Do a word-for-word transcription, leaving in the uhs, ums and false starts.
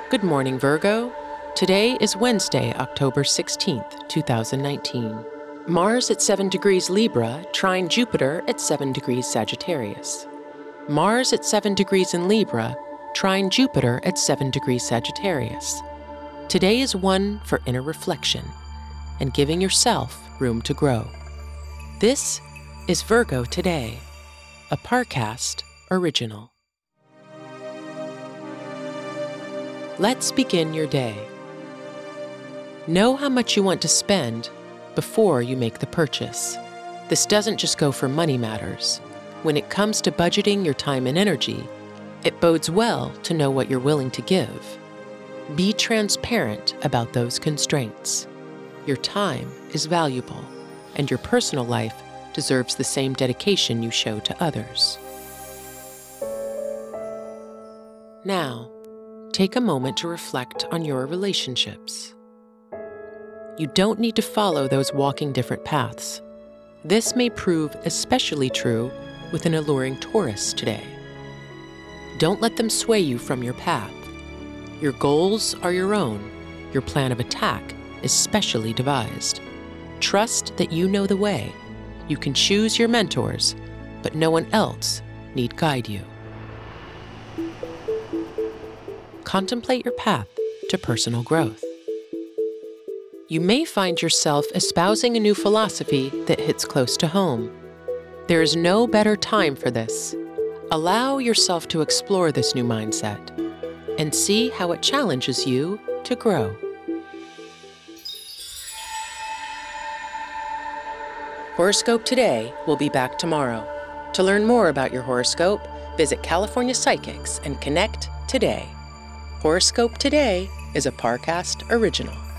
Good morning, Virgo. Today is Wednesday, October sixteenth, two thousand nineteen. Mars at seven degrees Libra, trine Jupiter at seven degrees Sagittarius. Mars at seven degrees in Libra, trine Jupiter at seven degrees Sagittarius. Today is one for inner reflection and giving yourself room to grow. This is Virgo Today, a Parcast original. Let's begin your day. Know how much you want to spend before you make the purchase. This doesn't just go for money matters. When it comes to budgeting your time and energy, it bodes well to know what you're willing to give. Be transparent about those constraints. Your time is valuable, and your personal life deserves the same dedication you show to others. Now, take a moment to reflect on your relationships. You don't need to follow those walking different paths. This may prove especially true with an alluring Taurus today. Don't let them sway you from your path. Your goals are your own. Your plan of attack is specially devised. Trust that you know the way. You can choose your mentors, but no one else need guide you. Contemplate your path to personal growth. You may find yourself espousing a new philosophy that hits close to home. There is no better time for this. Allow yourself to explore this new mindset and see how it challenges you to grow. Horoscope Today will be back tomorrow. To learn more about your horoscope, visit California Psychics and connect today. Horoscope Today is a Parcast original.